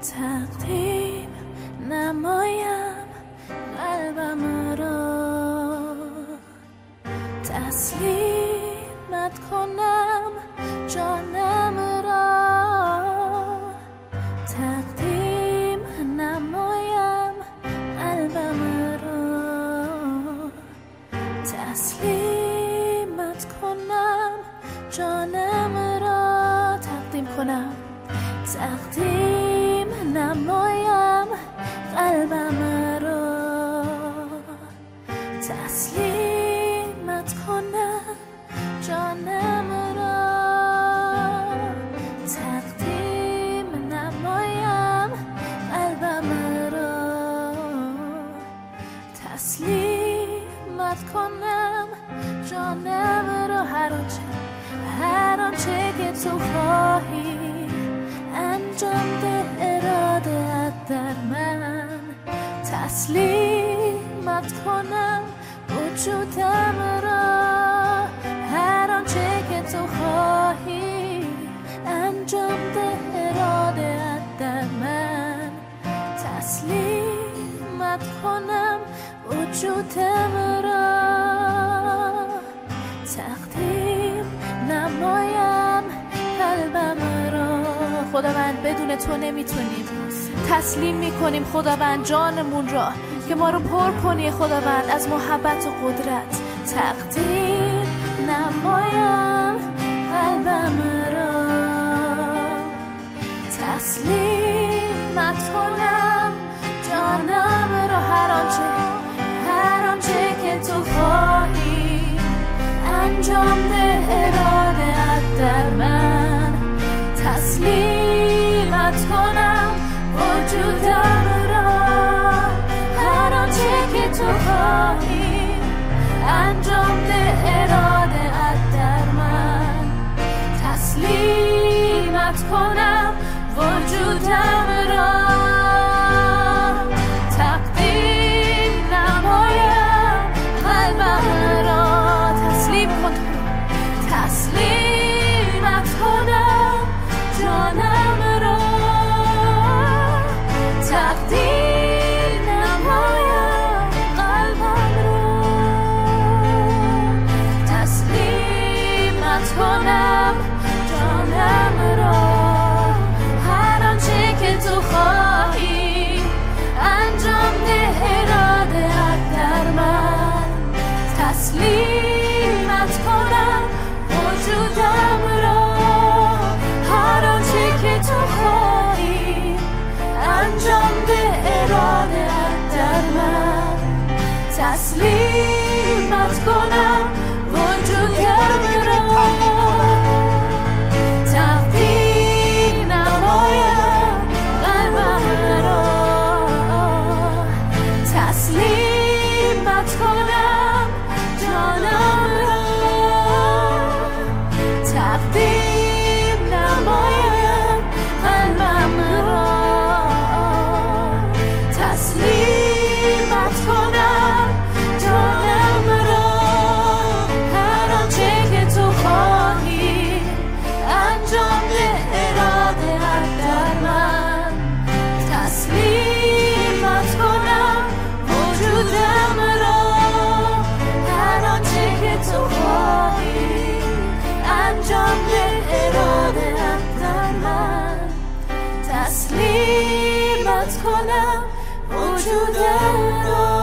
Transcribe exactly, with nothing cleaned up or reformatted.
تقدیم نمایم قلبم را، تسلیمت کنم جانم را، تقدیم نمایم قلبم را، تسلیمت کنم جانم را، تقدیم کنم تقدیم نمایم قلبم را، تسلیمت کنم جانم را، تقدیم نمایم قلبم را، تسلیمت کنم جانم را. هر آنچه هر آنچه که تو خواهی انجام ده اراده‌ات در من، تسلیمت کنم وجودم را. هر آنچه که تو خواهی انجام ده اراده‌ات در من، تسلیمت کنم وجودم را، تقدیم نمایم قلبم را. خداوند بدون تو نمیتونیم، تسلیم میکنیم خداوند جانمون را که ما رو پر کنی خداوند از محبت و قدرت. تقدیم نمایم قلبم را، تسلیمت کنم جانم را. هر آنچه هر آنچه که تو خواهی انجام ده اراده‌ات در من، تسلیمت کنم وجودم را. هر آنچه که تو خواهی انجام ده اراده‌ات در من، تسلیمت کنم وجودم را. تقدیم نمایم قلبم را، تسلیم کن تسلیمت کنم جانم را، تقدیم نمایم قلبم را، تسلیمت کنم جانم را. هر آنچه که تو خواهی انجام ده اراده‌ات در من، تسلیمت کنم وجودم را. هر آنچه که تو خواهی انجام ده اراده‌ات در من، تسلیمت کنم وجودم را. تقدیم نمایم قلبم را، تسلیمت کنم جانم را، تقدیم نمایم قلبم را، تسلیمت کنم جانم را. هر آنچه که تو خواهی انجام ده اراده‌ات در من، تسلیمت کنم وجودم را. هر آنچه که تو خواهی انجام ده اراده‌ات در من، تسلیمت کنم وجودم را.